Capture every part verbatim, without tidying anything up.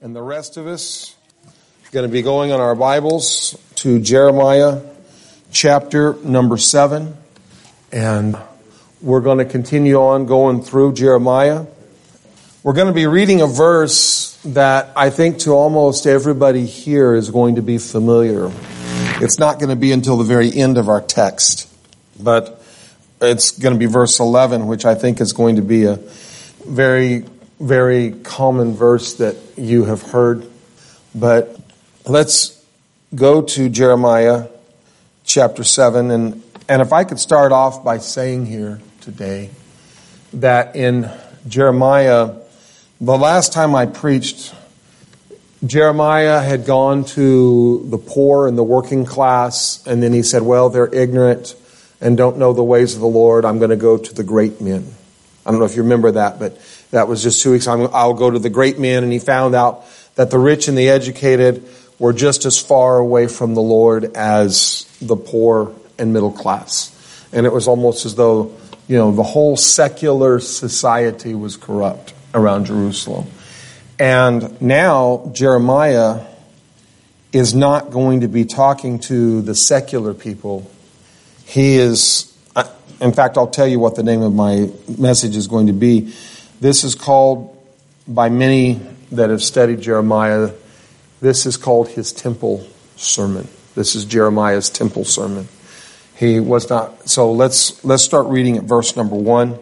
And the rest of us are going to be going on our Bibles to Jeremiah chapter number seven. And we're going to continue on going through Jeremiah. We're going to be reading a verse that I think to almost everybody here is going to be familiar. It's not going to be until the very end of our text, but it's going to be verse eleven, which I think is going to be a very, very common verse that you have heard. But let's go to Jeremiah chapter seven. And, and if I could start off by saying here today that in Jeremiah, the last time I preached, Jeremiah had gone to the poor and the working class, and then he said, well, they're ignorant and don't know the ways of the Lord. I'm going to go to the great men. I don't know if you remember that, but that was just two weeks. I'll go to the great men. And he found out that the rich and the educated were just as far away from the Lord as the poor and middle class. And it was almost as though, you know, the whole secular society was corrupt around Jerusalem. And now Jeremiah is not going to be talking to the secular people. He is... In fact, I'll tell you what the name of my message is going to be. This is called, by many that have studied Jeremiah, this is called his temple sermon. This is Jeremiah's temple sermon. He was not, so let's, let's start reading at verse number one.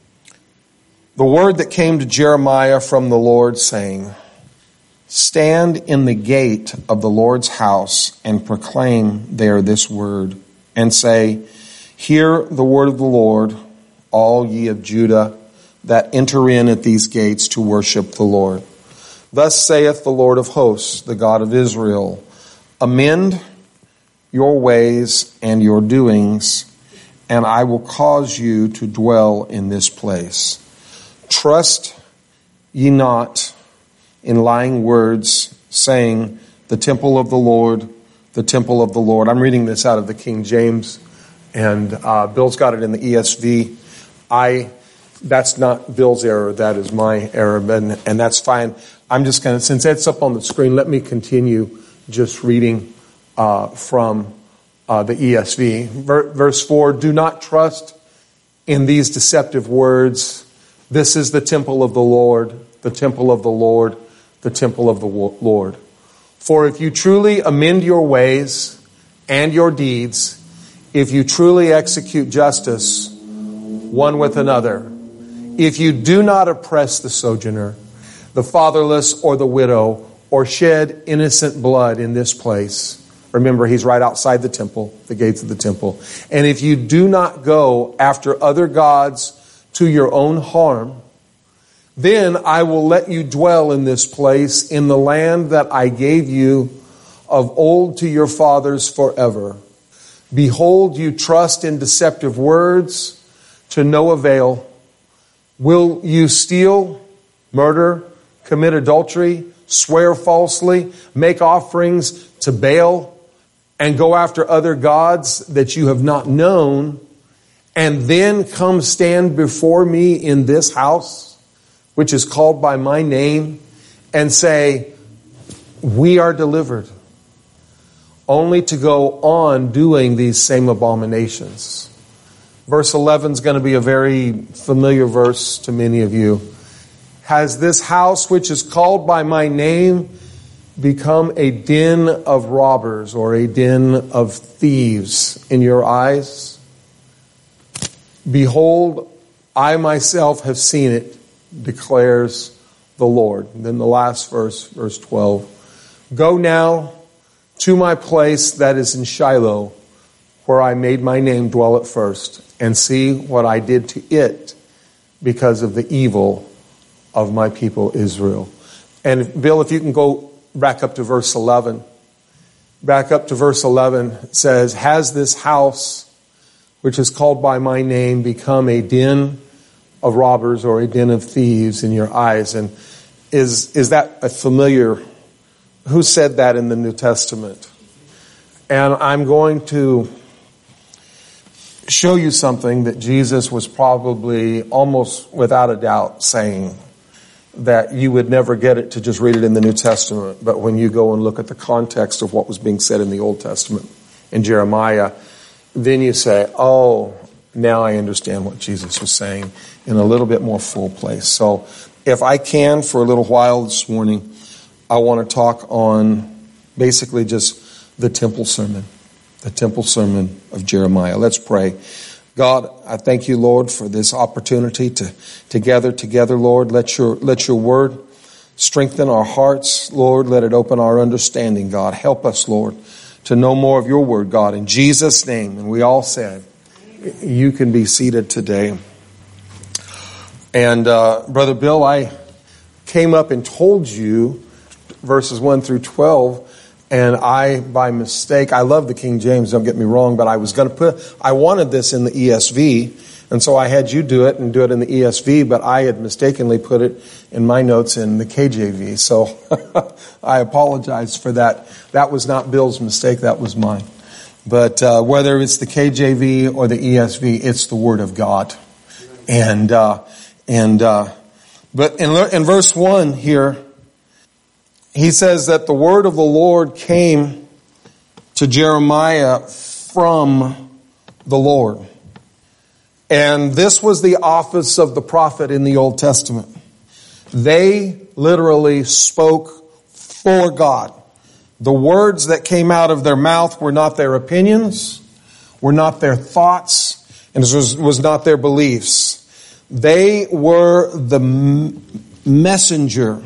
The word that came to Jeremiah from the Lord, saying, stand in the gate of the Lord's house and proclaim there this word, and say, hear the word of the Lord, all ye of Judah that enter in at these gates to worship the Lord. Thus saith the Lord of hosts, the God of Israel, amend your ways and your doings, and I will cause you to dwell in this place. Trust ye not in lying words, saying, the temple of the Lord, the temple of the Lord. I'm reading this out of the King James. And uh, Bill's got it in the E S V. I, that's not Bill's error. That is my error, and, and that's fine. I'm just going to, since it's up on the screen, let me continue just reading uh, from uh, the E S V. Ver, verse four, do not trust in these deceptive words. This is the temple of the Lord, the temple of the Lord, the temple of the Lord. For if you truly amend your ways and your deeds, if you truly execute justice one with another, if you do not oppress the sojourner, the fatherless, or the widow, or shed innocent blood in this place. Remember, he's right outside the temple, the gates of the temple. And if you do not go after other gods to your own harm, then I will let you dwell in this place, in the land that I gave you of old to your fathers forever. Behold, you trust in deceptive words to no avail. Will you steal, murder, commit adultery, swear falsely, make offerings to Baal, and go after other gods that you have not known, and then come stand before me in this house, which is called by my name, and say, we are delivered, only to go on doing these same abominations. Verse eleven is going to be a very familiar verse to many of you. Has this house, which is called by my name, become a den of robbers or a den of thieves in your eyes? Behold, I myself have seen it, declares the Lord. And then the last verse, verse twelve. Go now to my place that is in Shiloh, where I made my name dwell at first, and see what I did to it because of the evil of my people Israel. And Bill, if you can go back up to verse eleven. Back up to verse eleven, it says, has this house, which is called by my name, become a den of robbers or a den of thieves in your eyes? And is, is that a familiar... Who said that in the New Testament? And I'm going to show you something that Jesus was probably almost without a doubt saying. that you would never get it to just read it in the New Testament. But when you go and look at the context of what was being said in the Old Testament, in Jeremiah, then you say, oh, now I understand what Jesus was saying in a little bit more full place. So if I can, for a little while this morning, I want to talk on basically just the temple sermon, the temple sermon of Jeremiah. Let's pray. God, I thank you, Lord, for this opportunity to, to gather together, Lord. Let your, let your word strengthen our hearts, Lord. Let it open our understanding, God. Help us, Lord, to know more of your word, God. In Jesus' name, and we all said, you can be seated today. And uh, Brother Bill, I came up and told you verses one through twelve, and I, by mistake, I love the King James, don't get me wrong, but I was going to put, I wanted this in the E S V, and so I had you do it and do it in the E S V, but I had mistakenly put it in my notes in the K J V, so I apologize for that. That was not Bill's mistake, that was mine. But uh, whether it's the K J V or the E S V, it's the Word of God. And, uh, and, uh, but in, in verse one here, he says that the word of the Lord came to Jeremiah from the Lord. And this was the office of the prophet in the Old Testament. They literally spoke for God. The words that came out of their mouth were not their opinions, were not their thoughts, and was, was not their beliefs. They were the messenger.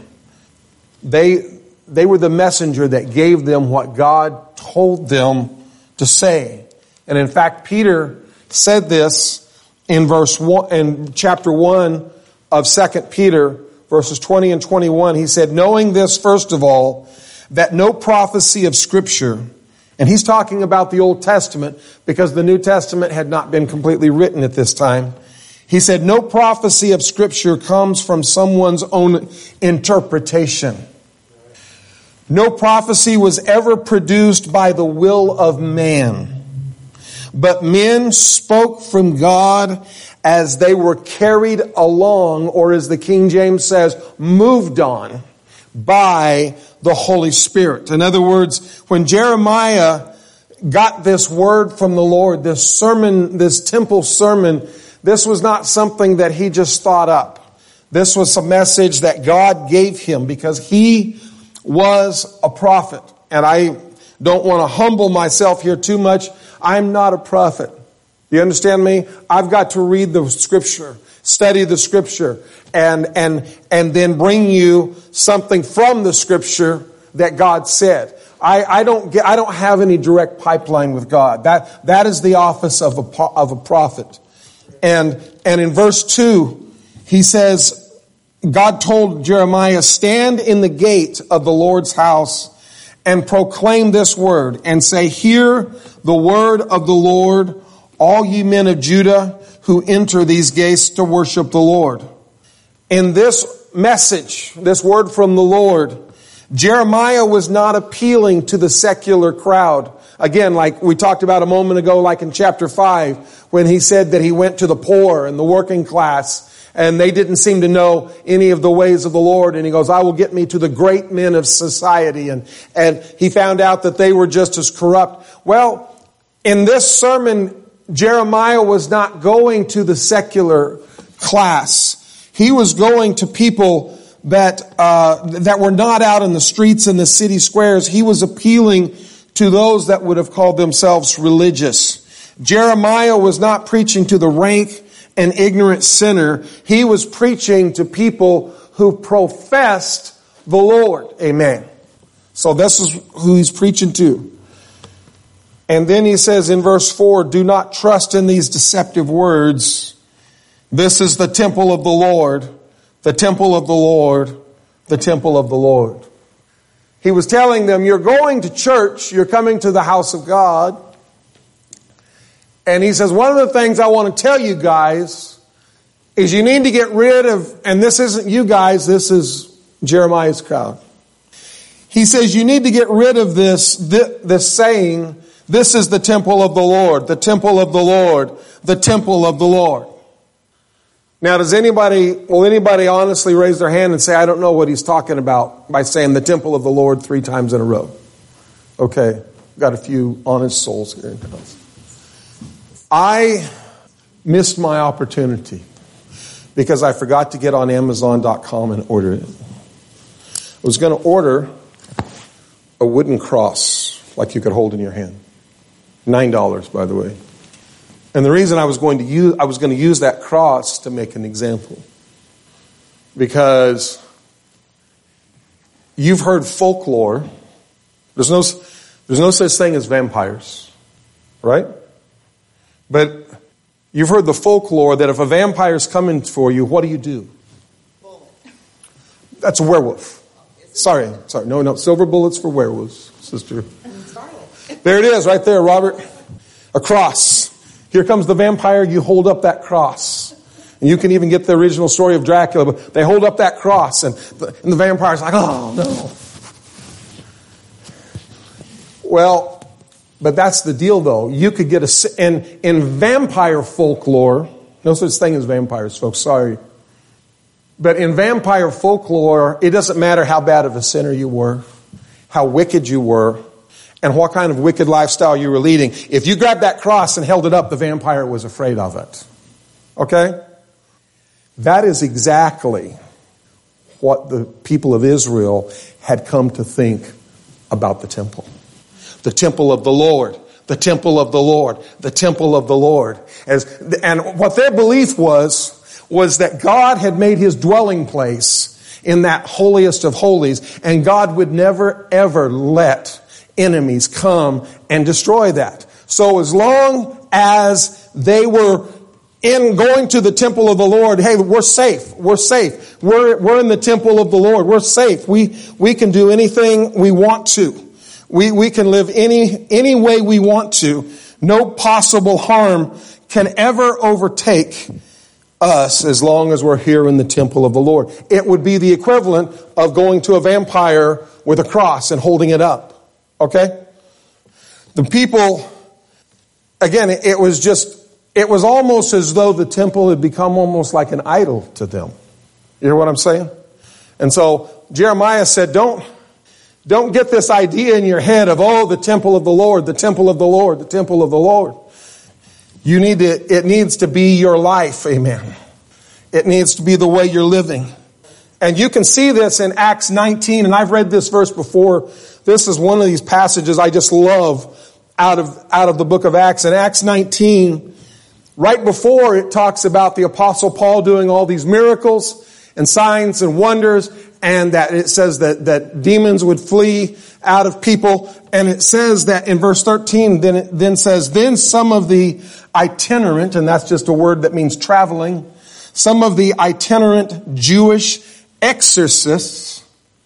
They They were the messenger that gave them what God told them to say. And in fact, Peter said this in verse one, in chapter one of Second Peter, verses twenty and twenty-one. He said, knowing this, first of all, that no prophecy of Scripture, and he's talking about the Old Testament because the New Testament had not been completely written at this time. He said, no prophecy of Scripture comes from someone's own interpretation. No prophecy was ever produced by the will of man, but men spoke from God as they were carried along, or as the King James says, moved on by the Holy Spirit. In other words, when Jeremiah got this word from the Lord, this sermon, this temple sermon, this was not something that he just thought up. This was a message that God gave him because he was a prophet. And I don't want to humble myself here too much. I'm not a prophet. You understand me? I've got to read the Scripture, study the Scripture, and and and then bring you something from the Scripture that God said. I, I don't get. I don't have any direct pipeline with God. That that is the office of a of a prophet. And and in verse two, he says, God told Jeremiah, stand in the gate of the Lord's house and proclaim this word and say, hear the word of the Lord, all ye men of Judah who enter these gates to worship the Lord. In this message, this word from the Lord, Jeremiah was not appealing to the secular crowd. Again, like we talked about a moment ago, like in chapter five, when he said that he went to the poor and the working class, and they didn't seem to know any of the ways of the Lord. And he goes, I will get me to the great men of society. And, and he found out that they were just as corrupt. Well, in this sermon, Jeremiah was not going to the secular class. He was going to people that, uh, that were not out in the streets and the city squares. He was appealing to those that would have called themselves religious. Jeremiah was not preaching to the rank an ignorant sinner. He was preaching to people who professed the Lord. Amen. So this is who he's preaching to. And then he says in verse four, do not trust in these deceptive words. This is the temple of the Lord, the temple of the Lord, the temple of the Lord. He was telling them, you're going to church, you're coming to the house of God. And he says, one of the things I want to tell you guys is you need to get rid of, and this isn't you guys, this is Jeremiah's crowd. He says you need to get rid of this, this, this saying, this is the temple of the Lord, the temple of the Lord, the temple of the Lord. Now, does anybody, will anybody honestly raise their hand and say, I don't know what he's talking about by saying the temple of the Lord three times in a row? Okay, got a few honest souls here. I missed my opportunity because I forgot to get on Amazon dot com and order it. I was going to order a wooden cross like you could hold in your hand. Nine dollars, by the way. And the reason I was going to use I was going to use that cross to make an example, because you've heard folklore. There's no there's no such thing as vampires, right? But you've heard the folklore that if a vampire's coming for you, what do you do? Bullet. That's a werewolf. Sorry, sorry, no, no, silver bullets for werewolves, sister. There it is, right there, Robert. A cross. Here comes the vampire, you hold up that cross. And you can even get the original story of Dracula, but they hold up that cross, and the, and the vampire's like, oh, no. Well, but that's the deal, though. You could get a... In, in vampire folklore, no such thing as vampires, folks, sorry. But in vampire folklore, it doesn't matter how bad of a sinner you were, how wicked you were, and what kind of wicked lifestyle you were leading. If you grabbed that cross and held it up, the vampire was afraid of it. Okay? That is exactly what the people of Israel had come to think about the temple. The temple of the Lord. The temple of the Lord. The temple of the Lord. As, and what their belief was, was that God had made his dwelling place in that holiest of holies, and God would never, ever let enemies come and destroy that. So as long as they were in going to the temple of the Lord, hey, we're safe. We're safe. We're, we're in the temple of the Lord. We're safe. We, we can do anything we want to. We, we can live any, any way we want to. No possible harm can ever overtake us as long as we're here in the temple of the Lord. It would be the equivalent of going to a vampire with a cross and holding it up. Okay? The people, again, it, it was just, it was almost as though the temple had become almost like an idol to them. You hear what I'm saying? And so Jeremiah said, don't, don't get this idea in your head of, oh, the temple of the Lord, the temple of the Lord, the temple of the Lord. You need to, it needs to be your life, amen. It needs to be the way you're living. And you can see this in Acts nineteen, and I've read this verse before. This is one of these passages I just love out of, out of the book of Acts. In Acts nineteen, right before it talks about the Apostle Paul doing all these miracles and signs and wonders, and that it says that, that demons would flee out of people. And it says that in verse thirteen, then it then says, then some of the itinerant, and that's just a word that means traveling, some of the itinerant Jewish exorcists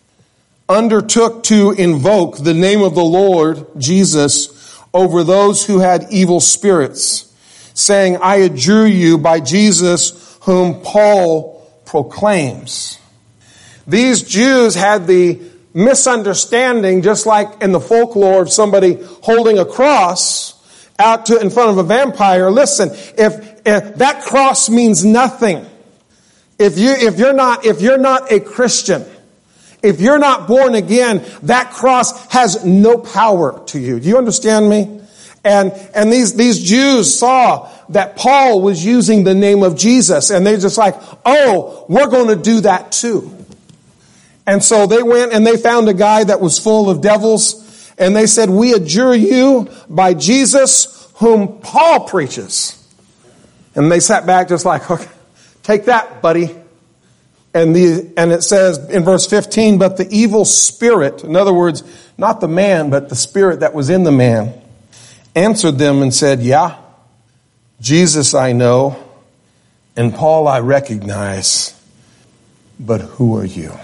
undertook to invoke the name of the Lord Jesus over those who had evil spirits, saying, I adjure you by Jesus whom Paul proclaims. These Jews had the misunderstanding, just like in the folklore of somebody holding a cross out to in front of a vampire. Listen, if, if that cross means nothing, if you if you're not if you're not a Christian, if you're not born again, that cross has no power to you. Do you understand me? And and these these Jews saw that Paul was using the name of Jesus, and they're just like, oh, we're going to do that too. And so they went and they found a guy that was full of devils, and they said, we adjure you by Jesus whom Paul preaches. And they sat back just like, okay, take that, buddy. And the and it says in verse fifteen, but the evil spirit, in other words, not the man, but the spirit that was in the man, answered them and said, yeah, Jesus I know, and Paul I recognize, but who are you?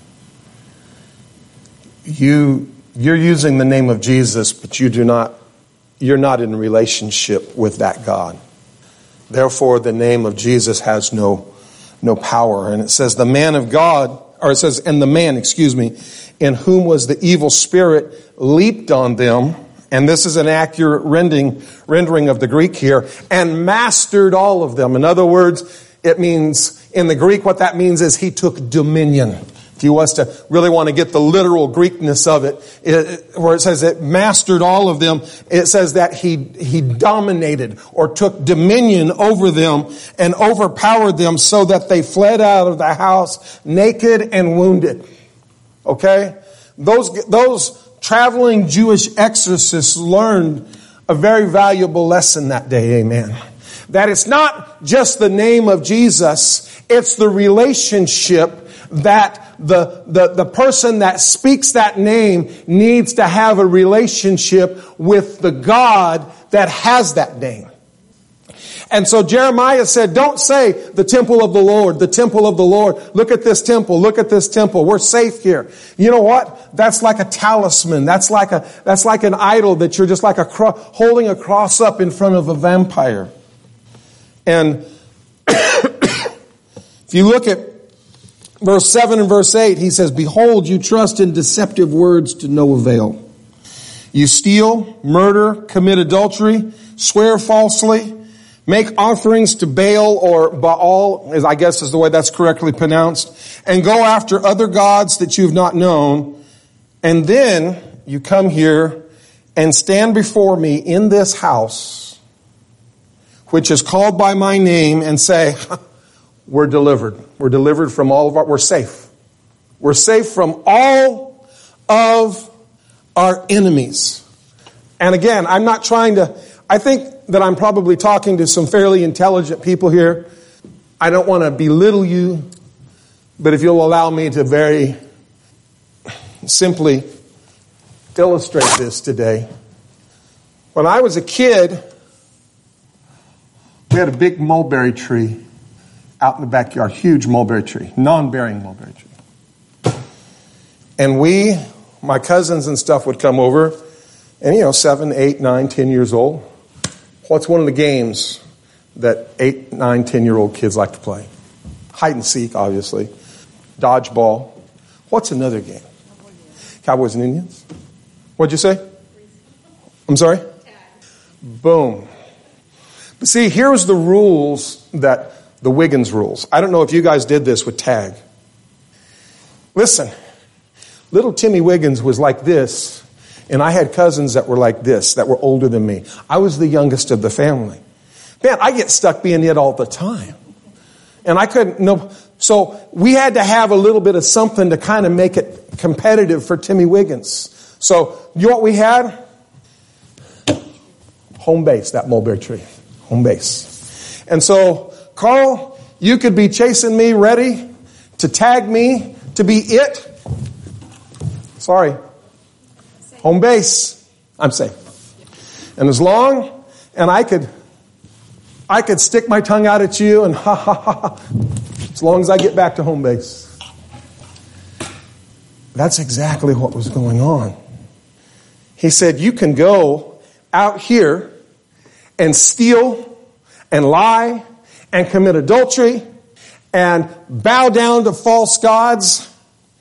You, you're using the name of Jesus, but you do not, you're not in relationship with that God. Therefore, the name of Jesus has no, no power. And it says the man of God, or it says, and the man, excuse me, in whom was the evil spirit leaped on them. And this is an accurate rendering, rendering of the Greek here, and mastered all of them. In other words, it means, in the Greek, what that means is he took dominion. If you was to really want to get the literal Greekness of it, it, where it says it mastered all of them, it says that he, he dominated or took dominion over them and overpowered them so that they fled out of the house naked and wounded. Okay? Those, those traveling Jewish exorcists learned a very valuable lesson that day, amen. That it's not just the name of Jesus, it's the relationship that the, the, the person that speaks that name needs to have a relationship with the God that has that name. And so Jeremiah said, don't say the temple of the Lord, the temple of the Lord. Look at this temple. Look at this temple. We're safe here. You know what? That's like a talisman. That's like a, that's like an idol that you're just like a cro- holding a cross up in front of a vampire. And if you look at verse seven and verse eight, he says, behold, you trust in deceptive words to no avail. You steal, murder, commit adultery, swear falsely, make offerings to Baal or Baal, as I guess is the way that's correctly pronounced, and go after other gods that you've not known. And then you come here and stand before me in this house, which is called by my name, and say, we're delivered. We're delivered from all of our, we're safe. We're safe from all of our enemies. And again, I'm not trying to, I think that I'm probably talking to some fairly intelligent people here. I don't want to belittle you, but if you'll allow me to very simply illustrate this today. When I was a kid, we had a big mulberry tree out in the backyard, huge mulberry tree, non-bearing mulberry tree. And we, my cousins and stuff would come over, and you know, seven, eight, nine, ten years old. What's one of the games that eight, nine, ten-year-old kids like to play? Hide and seek, obviously. Dodgeball. What's another game? Cowboys and Indians. What'd you say? I'm sorry? Boom. But see, here's the rules that the Wiggins rules. I don't know if you guys did this with tag. Listen, little Timmy Wiggins was like this, and I had cousins that were like this, that were older than me. I was the youngest of the family. Man, I get stuck being it all the time. And I couldn't, no, so we had to have a little bit of something to kind of make it competitive for Timmy Wiggins. So, you know what we had? Home base, that mulberry tree. Home base. And so, Carl, you could be chasing me, ready to tag me, to be it. Sorry. Home base. I'm safe. And as long, and I could, I could stick my tongue out at you and ha ha ha, as long as I get back to home base. That's exactly what was going on. He said, you can go out here and steal and lie and commit adultery and bow down to false gods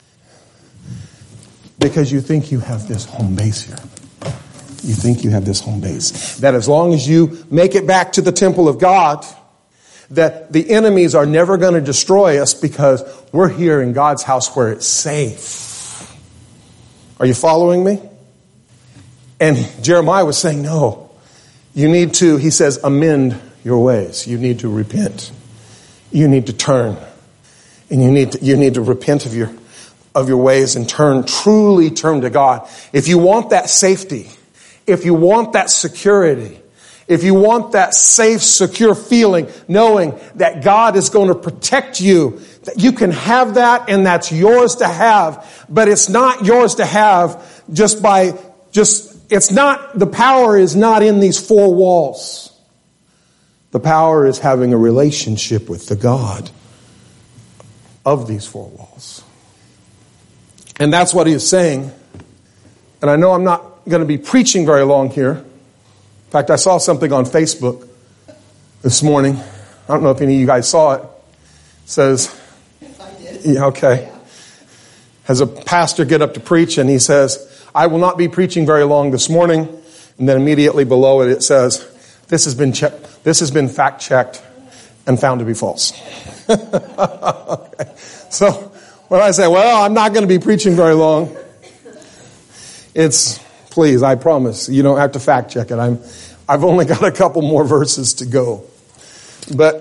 because you think you have this home base here. You think you have this home base. That as long as you make it back to the temple of God, that the enemies are never going to destroy us because we're here in God's house where it's safe. Are you following me? And Jeremiah was saying, no, you need to, he says, amend your ways. You need to repent. You need to turn. And you need to, you need to repent of your, of your ways and turn, truly turn to God. If you want that safety, if you want that security, if you want that safe, secure feeling, knowing that God is going to protect you, that you can have that and that's yours to have, but it's not yours to have just by, just, it's not, the power is not in these four walls. The power is having a relationship with the God of these four walls. And that's what he is saying. And I know I'm not going to be preaching very long here. In fact, I saw something on Facebook this morning. I don't know if any of you guys saw it. It says, I did. Yeah, okay. Yeah. Has a pastor get up to preach and he says, I will not be preaching very long this morning. And then immediately below it, it says, this has been checked. This has been fact checked and found to be false. Okay. So when I say, well, I'm not going to be preaching very long, it's, please, I promise, you don't have to fact check it. I'm, I've only got a couple more verses to go. But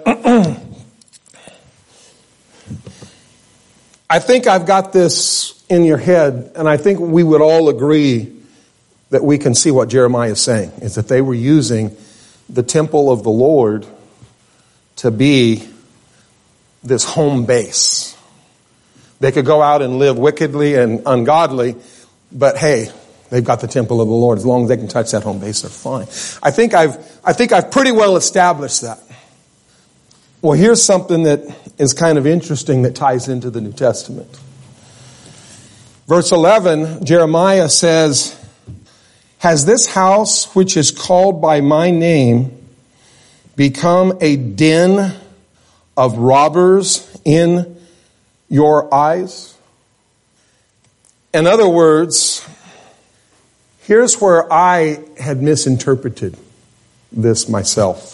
I think I've got this in your head, and I think we would all agree that we can see what Jeremiah is saying, is that they were using the temple of the Lord to be this home base. They could go out and live wickedly and ungodly, but hey, they've got the temple of the Lord. As long as they can touch that home base, they're fine. I think I've, I think I've pretty well established that. Well, here's something that is kind of interesting that ties into the New Testament. Verse eleven, Jeremiah says, has this house, which is called by my name, become a den of robbers in your eyes? In other words, here's where I had misinterpreted this myself.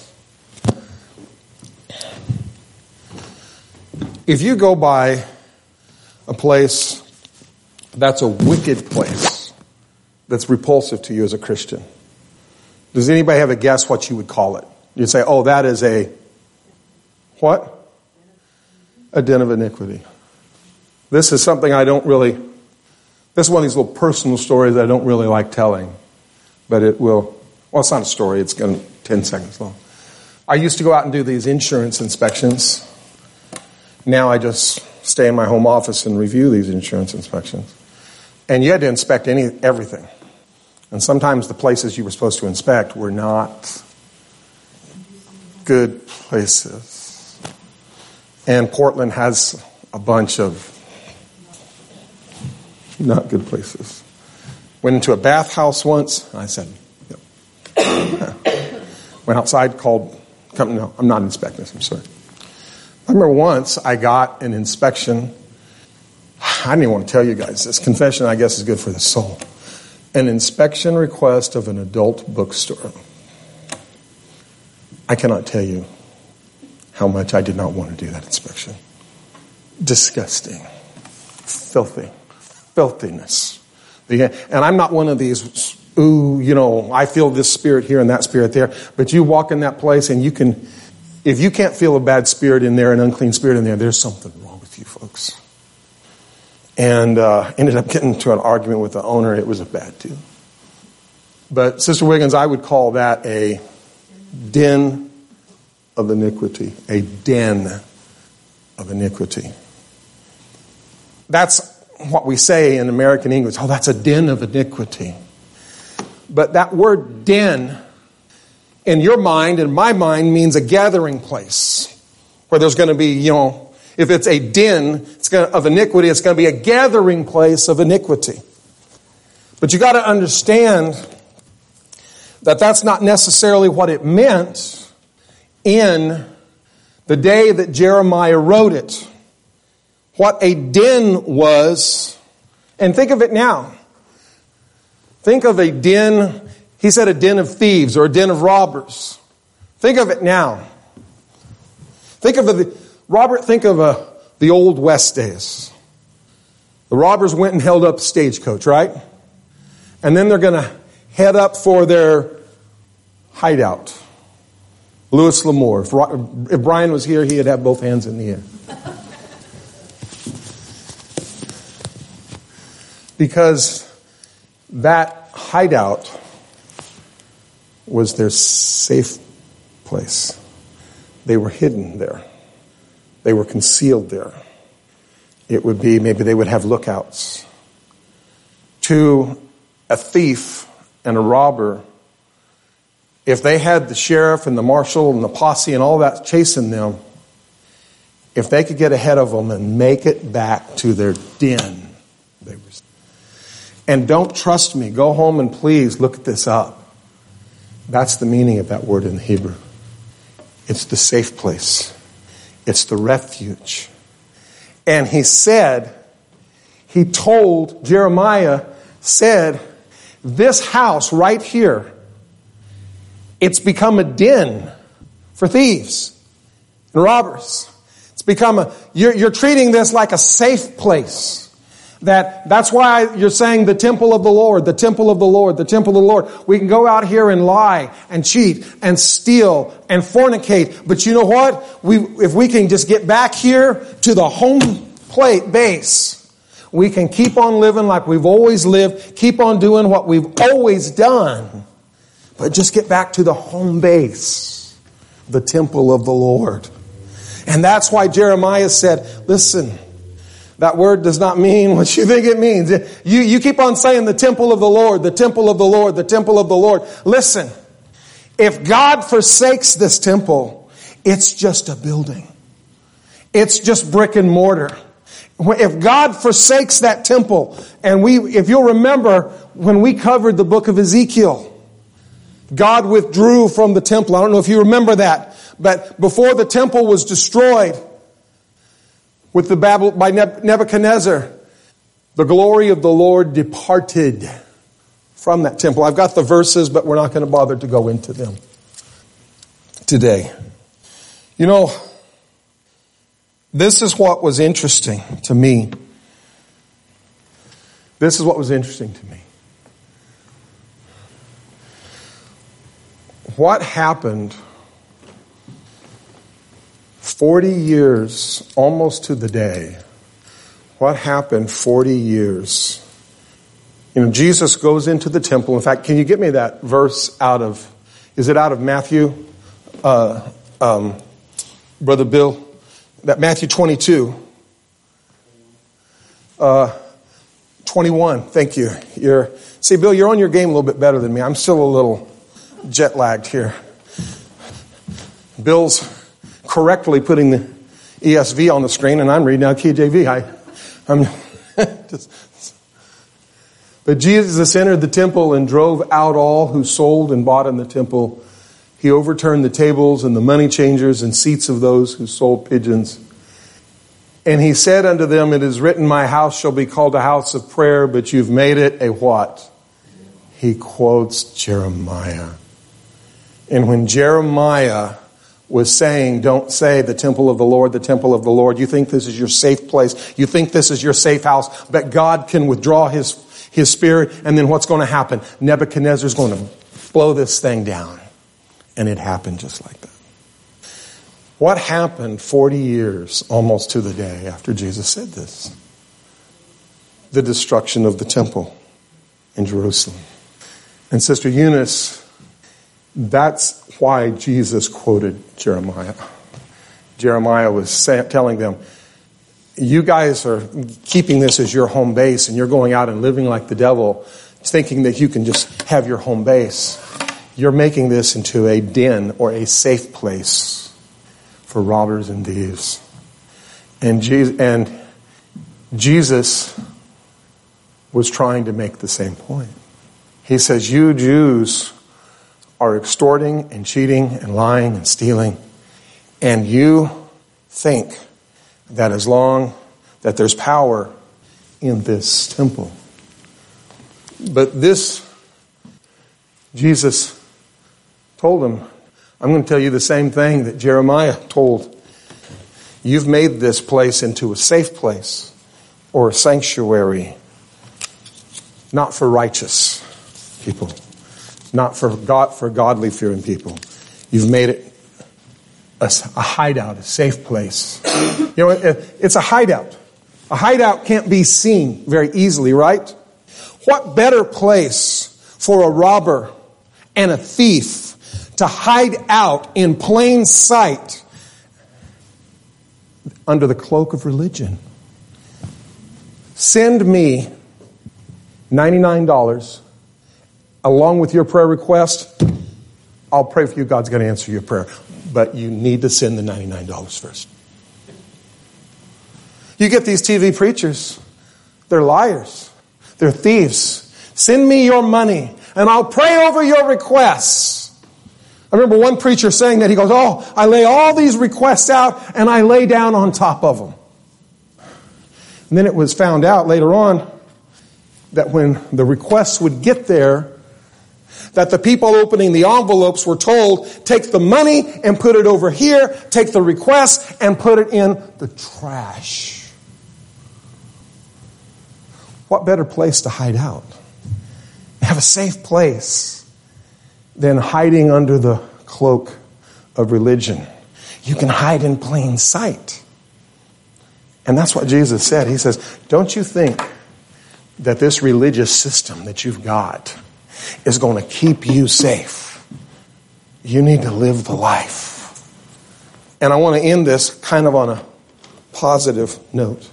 If you go by a place that's a wicked place, that's repulsive to you as a Christian, does anybody have a guess what you would call it? You'd say, oh, that is a, what? A den of iniquity. This is something I don't really, this is one of these little personal stories I don't really like telling. But it will, well, it's not a story, it's going to ten seconds long. I used to go out and do these insurance inspections. Now I just stay in my home office and review these insurance inspections. And you had to inspect any everything. And sometimes the places you were supposed to inspect were not good places. And Portland has a bunch of not good places. Went into a bathhouse once. I said, yep. Went outside, called company. No, I'm not inspecting this. I'm sorry. I remember once I got an inspection. I didn't even want to tell you guys this. Confession, I guess, is good for the soul. An inspection request of an adult bookstore. I cannot tell you how much I did not want to do that inspection. Disgusting. Filthy. Filthiness. And I'm not one of these, ooh, you know, I feel this spirit here and that spirit there. But you walk in that place and you can, if you can't feel a bad spirit in there, an unclean spirit in there, there's something wrong with you folks. And uh, ended up getting into an argument with the owner. It was a bad deal. But Sister Wiggins, I would call that a den of iniquity. A den of iniquity. That's what we say in American English. Oh, that's a den of iniquity. But that word den, in your mind and my mind, means a gathering place where there's going to be, you know, if it's a den it's gonna, of iniquity, it's going to be a gathering place of iniquity. But you got to understand that that's not necessarily what it meant in the day that Jeremiah wrote it. What a den was, and think of it now. Think of a den, he said a den of thieves or a den of robbers. Think of it now. Think of the, Robert, think of a, the old West days. The robbers went and held up a stagecoach, right? And then they're going to head up for their hideout. Louis L'Amour. If, if Brian was here, he'd have both hands in the air. Because that hideout was their safe place. They were hidden there. They were concealed there. It would be, maybe they would have lookouts. To a thief and a robber, if they had the sheriff and the marshal and the posse and all that chasing them, if they could get ahead of them and make it back to their den, they were. And don't trust me. Go home and please look at this up. That's the meaning of that word in Hebrew. It's the safe place. It's the refuge. And he said, he told, Jeremiah said, this house right here, it's become a den for thieves. and robbers. It's become a, you're, you're treating this like a safe place. That, that's why you're saying the temple of the Lord, the temple of the Lord, the temple of the Lord. We can go out here and lie and cheat and steal and fornicate. But you know what? We, if we can just get back here to the home plate base, we can keep on living like we've always lived, keep on doing what we've always done. But just get back to the home base, the temple of the Lord. And that's why Jeremiah said, listen, that word does not mean what you think it means. You, you keep on saying the temple of the Lord, the temple of the Lord, the temple of the Lord. Listen, if God forsakes this temple, it's just a building. It's just brick and mortar. If God forsakes that temple, and we, if you'll remember when we covered the book of Ezekiel, God withdrew from the temple. I don't know if you remember that, but before the temple was destroyed, with the Babel by Nebuchadnezzar, the glory of the Lord departed from that temple. I've got the verses, but we're not going to bother to go into them today. You know, this is what was interesting to me. This is what was interesting to me. What happened forty years, almost to the day. What happened forty years? You know, Jesus goes into the temple. In fact, can you get me that verse out of, is it out of Matthew? Uh, um, Brother Bill? That Matthew twenty-two. Uh, twenty-one, thank you. You're, see, Bill, you're on your game a little bit better than me. I'm still a little jet lagged here. Bill's correctly putting the E S V on the screen, and I'm reading out K J V. I, I'm just, but Jesus entered the temple and drove out all who sold and bought in the temple. He overturned the tables and the money changers and seats of those who sold pigeons. And he said unto them, it is written, my house shall be called a house of prayer, but you've made it a what? He quotes Jeremiah. And when Jeremiah was saying, don't say the temple of the Lord, the temple of the Lord. You think this is your safe place. You think this is your safe house. But God can withdraw his, his spirit. And then what's going to happen? Nebuchadnezzar's going to blow this thing down. And it happened just like that. What happened forty years, almost to the day after Jesus said this? The destruction of the temple in Jerusalem. And Sister Eunice, that's why Jesus quoted Jeremiah. Jeremiah was say, telling them, you guys are keeping this as your home base and you're going out and living like the devil, thinking that you can just have your home base. You're making this into a den or a safe place for robbers and thieves. And Jesus, and Jesus was trying to make the same point. He says, you Jews are extorting and cheating and lying and stealing. And you think that as long that there's power in this temple. But this, Jesus told him, I'm going to tell you the same thing that Jeremiah told. You've made this place into a safe place or a sanctuary, not for righteous people. Not for God, for godly fearing people. You've made it a, a hideout, a safe place. You know, it, it's a hideout. A hideout can't be seen very easily, right? What better place for a robber and a thief to hide out in plain sight under the cloak of religion? Send me ninety-nine dollars along with your prayer request. I'll pray for you. God's going to answer your prayer. But you need to send the ninety-nine dollars first. You get these T V preachers. They're liars. They're thieves. Send me your money and I'll pray over your requests. I remember one preacher saying that. He goes, oh, I lay all these requests out and I lay down on top of them. And then it was found out later on that when the requests would get there, That the people opening the envelopes were told, take the money and put it over here, take the request and put it in the trash. What better place to hide out? Have a safe place than hiding under the cloak of religion. You can hide in plain sight. And that's what Jesus said. He says, don't you think that this religious system that you've got is going to keep you safe? You need to live the life. And I want to end this kind of on a positive note.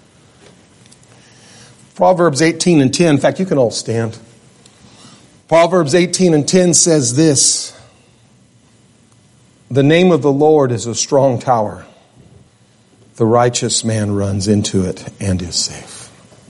Proverbs eighteen and ten, in fact, you can all stand. Proverbs eighteen and ten says this, the name of the Lord is a strong tower. The righteous man runs into it and is safe.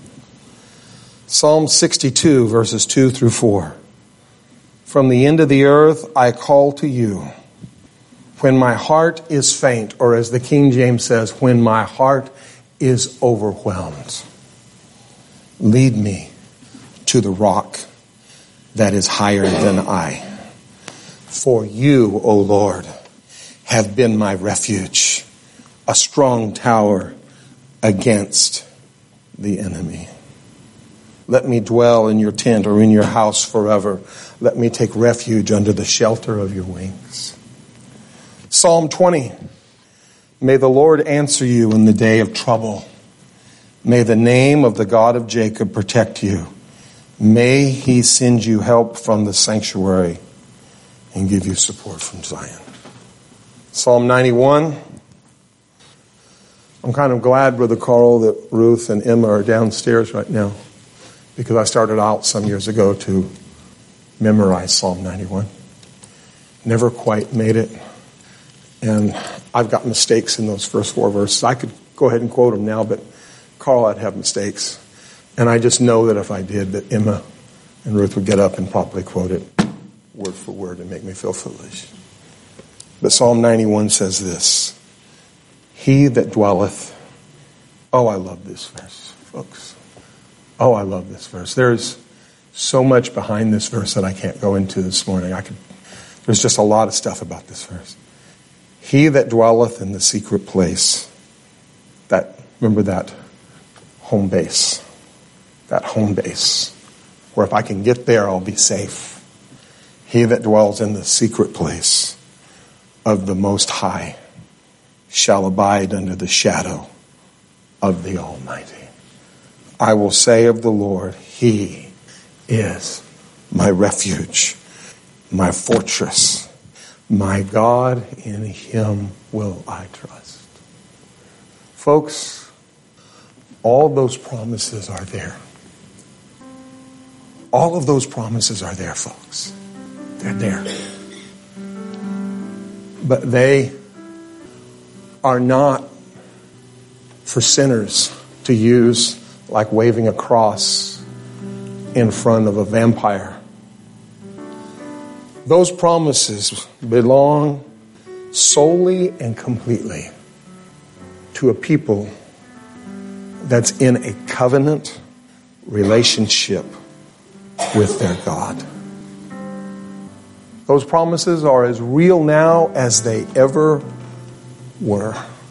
Psalm sixty-two, verses two through four. From the end of the earth I call to you. When my heart is faint, or as the King James says, when my heart is overwhelmed, lead me to the rock that is higher than I. For you, O Lord, have been my refuge, a strong tower against the enemy. Let me dwell in your tent or in your house forever. Let me take refuge under the shelter of your wings. Psalm twenty. May the Lord answer you in the day of trouble. May the name of the God of Jacob protect you. May he send you help from the sanctuary and give you support from Zion. Psalm ninety-one. I'm kind of glad, Brother Carl, that Ruth and Emma are downstairs right now, because I started out some years ago to memorize Psalm ninety-one. Never quite made it. And I've got mistakes in those first four verses. I could go ahead and quote them now, but Carl, I'd have mistakes. And I just know that if I did, that Emma and Ruth would get up and properly quote it word for word and make me feel foolish. But Psalm ninety-one says this, he that dwelleth, oh, I love this verse, folks. Oh, I love this verse. There's so much behind this verse that I can't go into this morning. I could. There's just a lot of stuff about this verse. He that dwelleth in the secret place, that, remember that home base, that home base, where if I can get there, I'll be safe. He that dwells in the secret place of the Most High shall abide under the shadow of the Almighty. I will say of the Lord, he is my refuge, my fortress, my God, in him will I trust. Folks, all those promises are there. All of those promises are there, folks. They're there. But they are not for sinners to use like waving a cross in front of a vampire. Those promises belong solely and completely to a people that's in a covenant relationship with their God. Those promises are as real now as they ever were.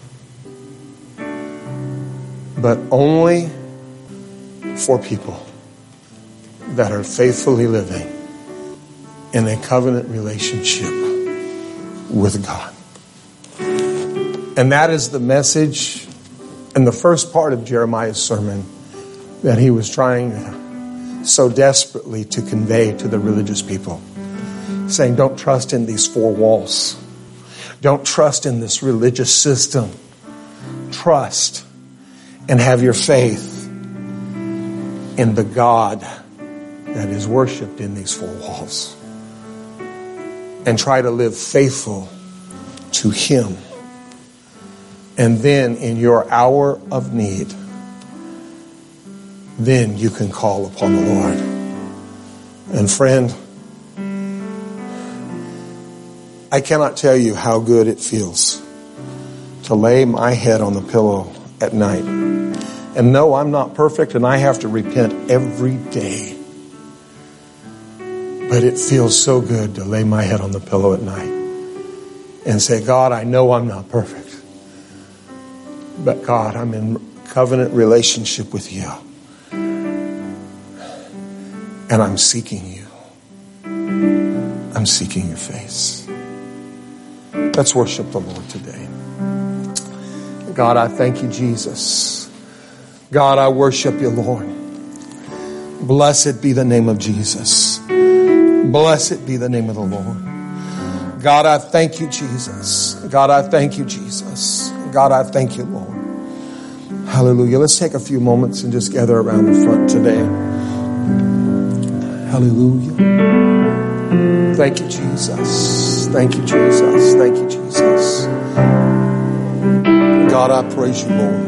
But only for people that are faithfully living in a covenant relationship with God. And that is the message in the first part of Jeremiah's sermon that he was trying so desperately to convey to the religious people. Saying, don't trust in these four walls. Don't trust in this religious system. Trust and have your faith in the God that is worshipped in these four walls. And try to live faithful to him. And then in your hour of need, then you can call upon the Lord. And friend, I cannot tell you how good it feels to lay my head on the pillow at night and know I'm not perfect and I have to repent every day. But it feels so good to lay my head on the pillow at night and say, God, I know I'm not perfect. But God, I'm in covenant relationship with you. And I'm seeking you. I'm seeking your face. Let's worship the Lord today. God, I thank you, Jesus. God, I worship you, Lord. Blessed be the name of Jesus. Blessed be the name of the Lord. God, I thank you, Jesus. God, I thank you, Jesus. God, I thank you, Lord. Hallelujah. Let's take a few moments and just gather around the front today. Hallelujah. Thank you, Jesus. Thank you, Jesus. Thank you, Jesus. God, I praise you, Lord.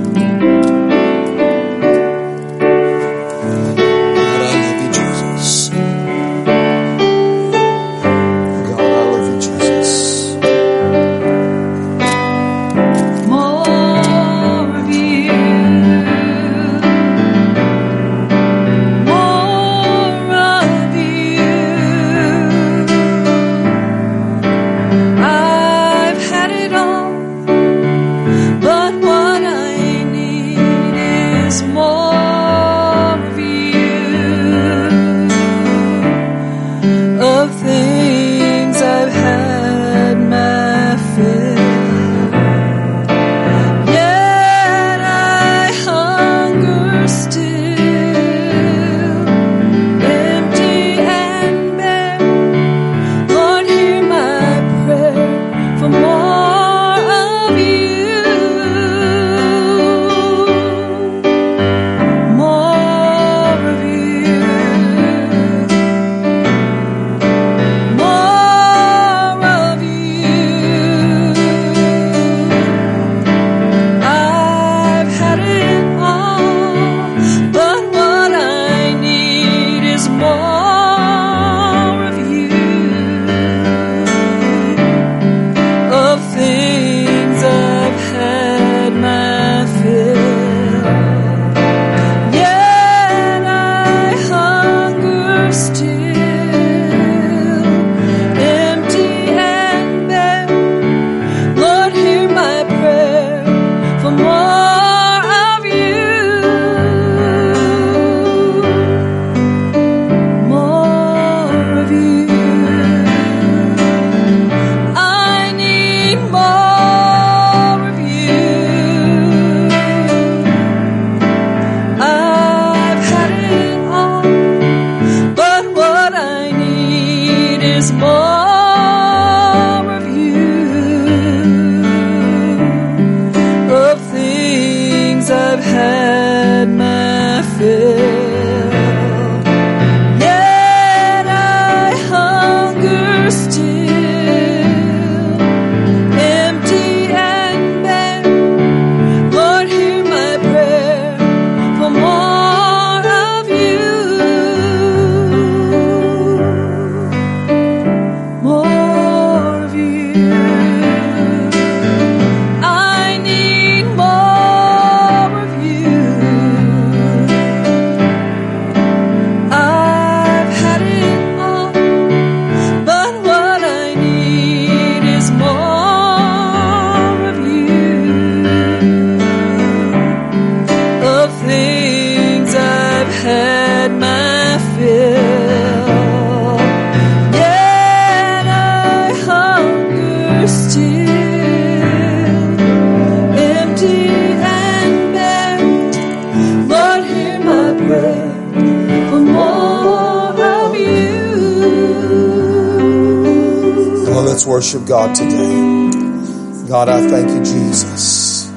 Worship God today. God, I thank you, Jesus.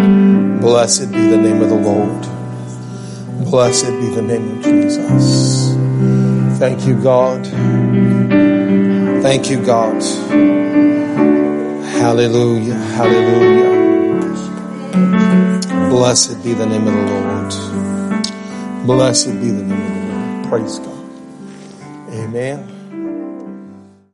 Blessed be the name of the Lord. Blessed be the name of Jesus. Thank you, God. Thank you, God. Hallelujah. Hallelujah. Blessed be the name of the Lord. Blessed be the name of the Lord. Praise God. Amen.